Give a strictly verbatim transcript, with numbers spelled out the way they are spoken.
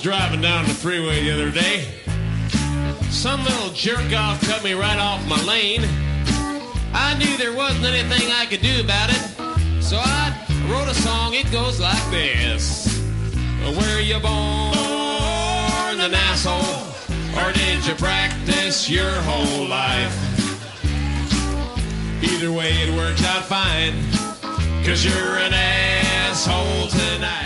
driving down the freeway the other day. Some little jerk-off cut me right off my lane. I knew there wasn't anything I could do about it, so I wrote a song. It goes like this. Were you born an asshole, or did you practice your whole life? Either way, it worked out fine, 'cause you're an asshole tonight.